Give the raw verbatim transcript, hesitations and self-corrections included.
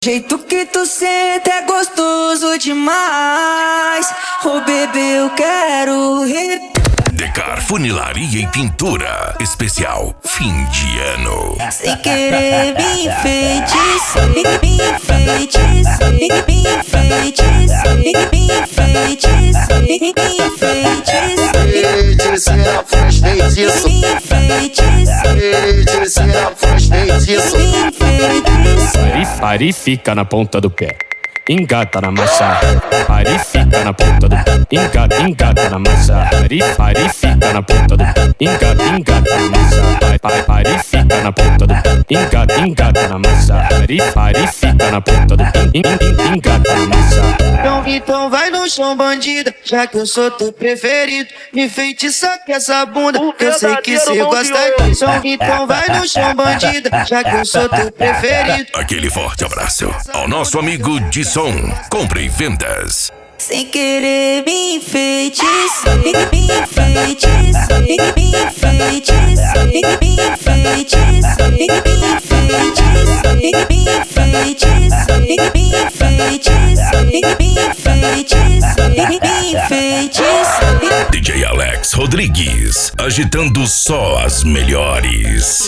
Jeito que tu senta é gostoso demais. Oh bebê, eu quero re... Decar Funilaria e Pintura Especial Fim de Ano. Sem querer me enfeitiça, me enfeitiça, me enfeitiça, me enfeitiça, me enfeitiça. Feitiça, faz feitiço. Me enfeitiça, Feitiça, faz feitiço. me enfeitiça. Pari, pari, fica na ponta do pé. Engata na massa, pari, fica na ponta do pé. Engata, engata na massa, pari, pari, fica na ponta do pé. Engata, engata na massa, pari, pari, fica na ponta do pé. Engata, engata na massa, pari, pari, fica na ponta do pé. Engata na massa. Então, então vai no chão, bandida, já que eu sou teu preferido. Me feitiça com essa bunda, que eu sei que cê gosta disso. Então vai no chão, bandida, já que eu sou teu preferido. Aquele forte abraço ao nosso amigo de som. Compre e vendas. Sem querer me enfeitiça, me enfeitiça, me enfeitiça, me enfeitiça, me enfeitiça, me enfeitiça, me enfeitiça, me enfeitiça, me enfeitiça. D J Alex Rodrigues, agitando só as melhores.